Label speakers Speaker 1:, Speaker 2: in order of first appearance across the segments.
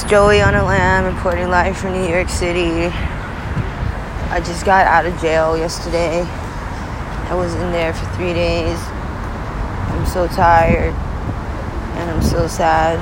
Speaker 1: Joey on a Lamb, reporting live from New York City. I just got out of jail yesterday. I was in there for 3 days. I'm so tired and I'm so sad.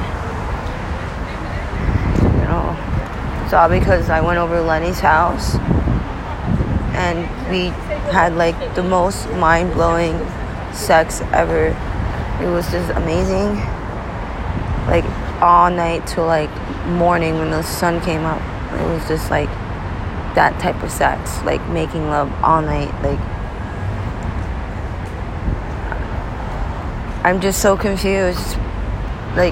Speaker 1: You know, it's all because I went over to Lenny's house and we had like the most mind-blowing sex ever. It was just amazing. Like all night till like morning when the sun came up. It was just like that type of sex, like making love all night. Like, I'm just so confused. Like,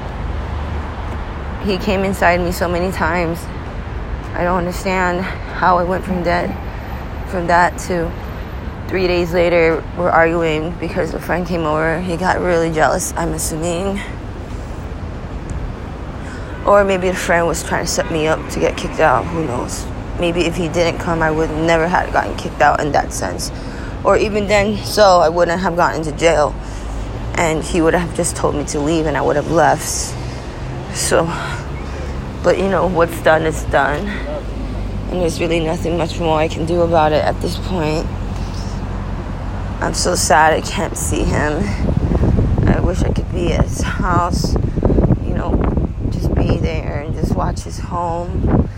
Speaker 1: he came inside me so many times. I don't understand how I went from that to 3 days later we're arguing because a friend came over. He got really jealous, I'm assuming. Or maybe the friend was trying to set me up to get kicked out. Who knows? Maybe if he didn't come, I would never have gotten kicked out in that sense. Or even then, so I wouldn't have gotten to jail. And he would have just told me to leave and I would have left. So, but you know, what's done is done. And there's really nothing much more I can do about it at this point. I'm so sad I can't see him. I wish I could be at his house, you know, just be there and just watch his home.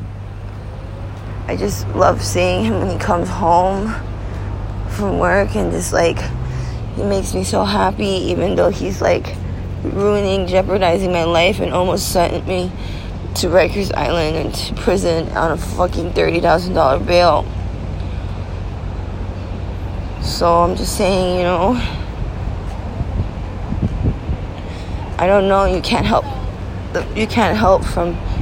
Speaker 1: I just love seeing him when he comes home from work and just like, he makes me so happy, even though he's like jeopardizing my life and almost sent me to Rikers Island and to prison on a fucking $30,000 bail. So I'm just saying, you know, I don't know, you can't help from